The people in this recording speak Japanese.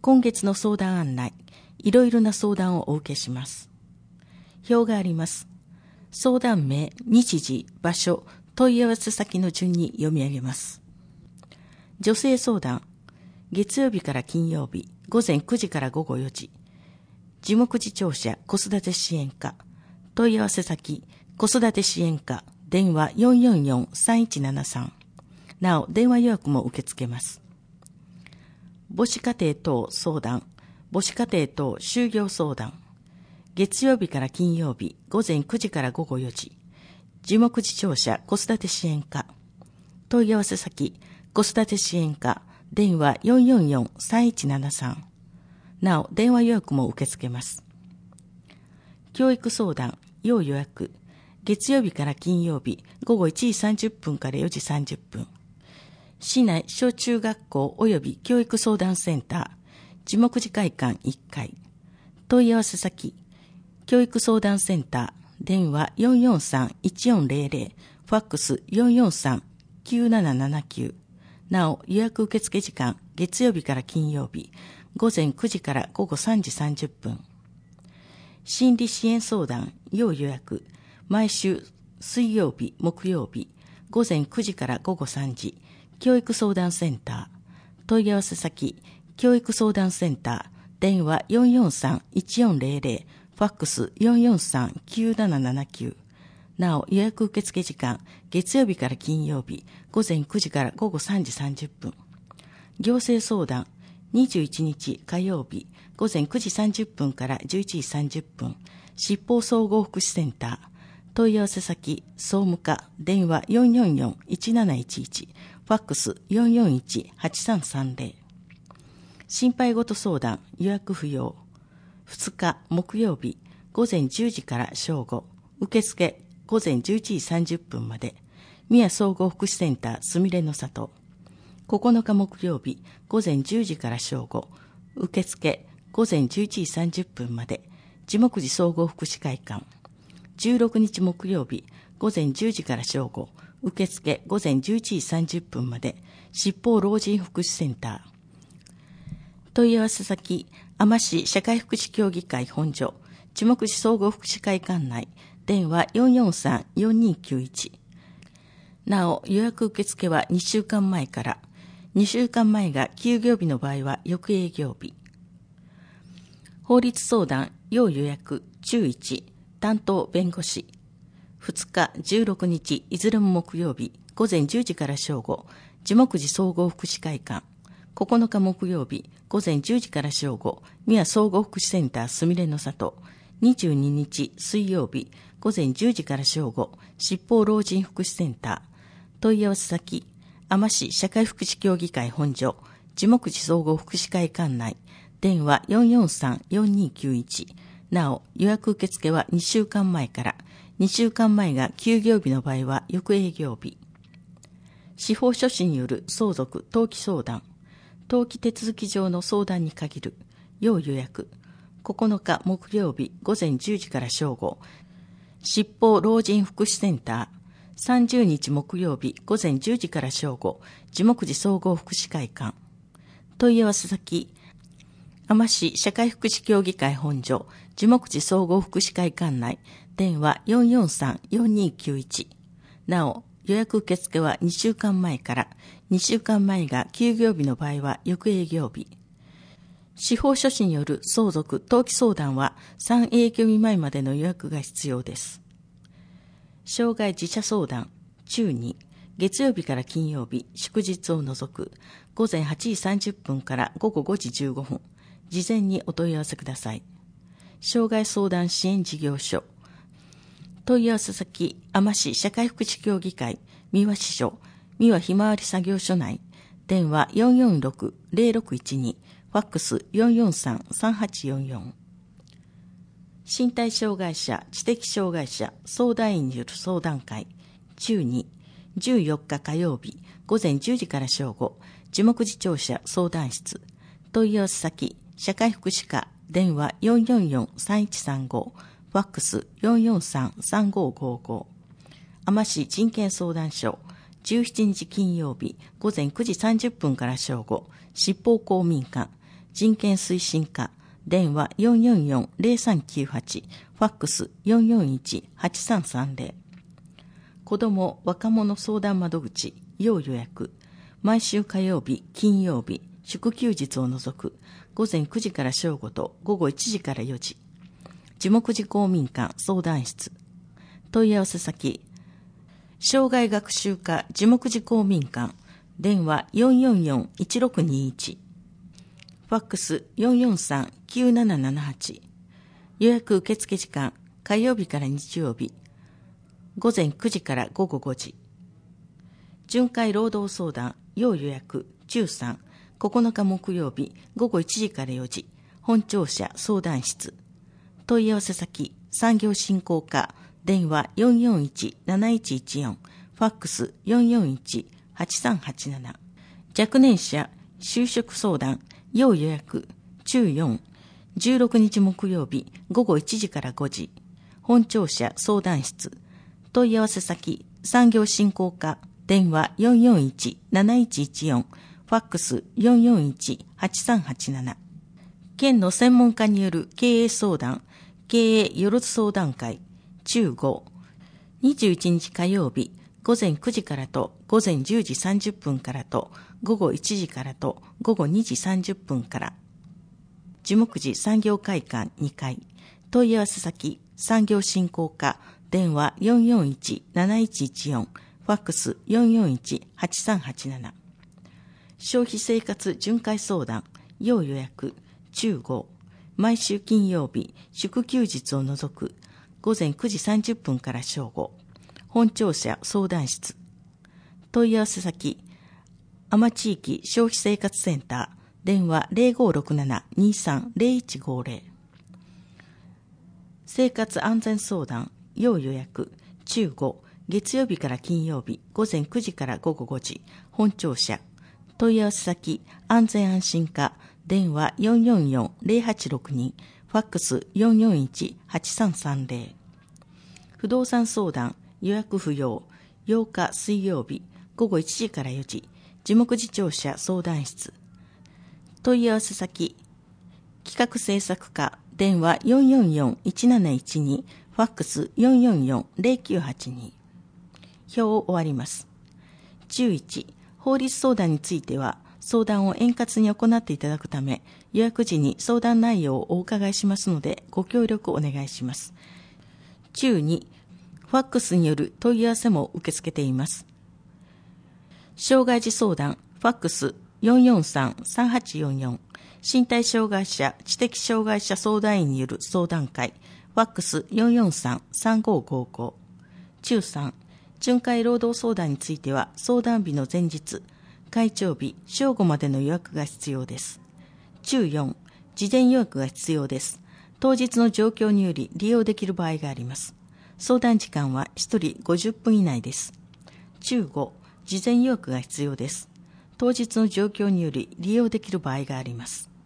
今月の相談案内、いろいろな相談をお受けします。表があります。相談名、日時、場所、問い合わせ先の順に読み上げます。女性相談、月曜日から金曜日、午前9時から午後4時。樹木寺庁舎子育て支援課。問い合わせ先、子育て支援課、電話 444-3173。なお、電話予約も受け付けます。母子家庭等相談、母子家庭等就業相談。月曜日から金曜日、午前9時から午後4時。樹木寺庁舎子育て支援課。問い合わせ先、子育て支援課、電話 444-3173。なお、電話予約も受け付けます。教育相談、要予約。月曜日から金曜日、午後1時30分から4時30分。市内小中学校及び教育相談センター、樹木寺会館1階。問い合わせ先、教育相談センター、電話 443-1400、ファックス 443-9779。なお、予約受付時間、月曜日から金曜日、午前9時から午後3時30分。心理支援相談、要予約。毎週水曜日、木曜日、午前9時から午後3時。教育相談センター。問い合わせ先、教育相談センター。電話 443-1400、ファックス 443-9779。なお、予約受付時間、月曜日から金曜日、午前9時から午後3時30分。行政相談、21日火曜日、午前9時30分から11時30分。執法総合福祉センター。問い合わせ先、総務課、電話 444-1711、ファックス 441-8330。心配事相談、予約不要。2日木曜日、午前10時から正午。受付、午前11時30分まで。宮総合福祉センター、すみれの里。9日木曜日、午前10時から正午。受付、午前11時30分まで。樹木寺総合福祉会館。16日木曜日、午前10時から正午。受付、午前11時30分まで。執法老人福祉センター。問い合わせ先、海士市社会福祉協議会本所。樹木寺総合福祉会館内。電話 443-4291。なお、予約受付は2週間前から。2週間前が休業日の場合は翌営業日。法律相談、要予約、中1、担当弁護士。2日、16日、いずれも木曜日、午前10時から正午、樹木寺総合福祉会館。9日木曜日、午前10時から正午、宮総合福祉センターすみれの里。22日、水曜日、午前10時から正午、執法老人福祉センター。問い合わせ先、海士社会福祉協議会本所、樹木寺総合福祉会館内。電話 443-4291。なお、予約受付は2週間前から。2週間前が休業日の場合は翌営業日。司法書士による相続登記相談。登記手続き上の相談に限る。要予約。9日木曜日午前10時から正午。執法老人福祉センター。30日木曜日午前10時から正午。樹木寺総合福祉会館。問い合わせ先、海士社会福祉協議会本所、樹木寺総合福祉会館内。電話 443-4291。なお、予約受付は2週間前から。2週間前が休業日の場合は翌営業日。司法書士による相続登記相談は3営業日前までの予約が必要です。障害自社相談、中2、月曜日から金曜日、祝日を除く、午前8時30分から午後5時15分、事前にお問い合わせください。障害相談支援事業所。問い合わせ先、海士社会福祉協議会、三輪支所、三輪ひまわり作業所内。電話 446-0612、ファックス 443-3844。身体障害者、知的障害者、相談員による相談会、中2、14日火曜日、午前10時から正午、樹木寺庁舎相談室。問い合わせ先、社会福祉課、電話 444-3135、ファックス 443-3555。海士人権相談所、17日金曜日、午前9時30分から正午、執法公民館、 人権推進課、電話 444-0398、ファックス 441-8330。子ども・若者相談窓口、要予約。毎週火曜日、金曜日、祝休日を除く、午前9時から正午と午後1時から4時。樹木寺公民館相談室。問い合わせ先、障害学習課樹木寺公民館、電話 444-1621。ファックス 443-9778。予約受付時間、火曜日から日曜日、午前9時から午後5時。巡回労働相談、要予約、中3、9日木曜日、午後1時から4時、本庁舎相談室。問い合わせ先、産業振興課、電話 441-7114、ファックス 441-8387。若年者、就職相談、要予約、中4、16日木曜日、午後1時から5時、本庁舎相談室。問い合わせ先、産業振興課、電話 441-7114、ファックス 441-8387。県の専門家による経営相談、経営よろず相談会、中5、21日火曜日、午前9時からと午前10時30分からと午後1時からと午後2時30分から。樹木寺産業会館2階。問い合わせ先、産業振興課、電話 441-7114、ファックス 441-8387。消費生活巡回相談、要予約、中5、毎週金曜日、祝休日を除く、午前9時30分から正午、本庁舎相談室。問い合わせ先、多摩地域消費生活センター、電話 0567-230150。生活安全相談、要予約、中5、月曜日から金曜日、午前9時から午後5時、本庁舎。問い合わせ先、安全安心課、電話 444-0862、ファックス 441-8330。不動産相談、予約不要、8日水曜日、午後1時から4時、樹木寺庁舎相談室。問い合わせ先、企画制作課、電話 444-1712、ファックス 444-0982。表を終わります。11、法律相談については、相談を円滑に行っていただくため、予約時に相談内容をお伺いしますので、ご協力お願いします。中2、ファックスによる問い合わせも受け付けています。障害児相談、ファックス 443-3844、身体障害者、知的障害者相談員による相談会、ファックス 443-3555。中3、巡回労働相談については、相談日の前日、開庁日、正午までの予約が必要です。中4、事前予約が必要です。当日の状況により利用できる場合があります。相談時間は1人50分以内です。中5、事前予約が必要です。当日の状況により利用できる場合があります。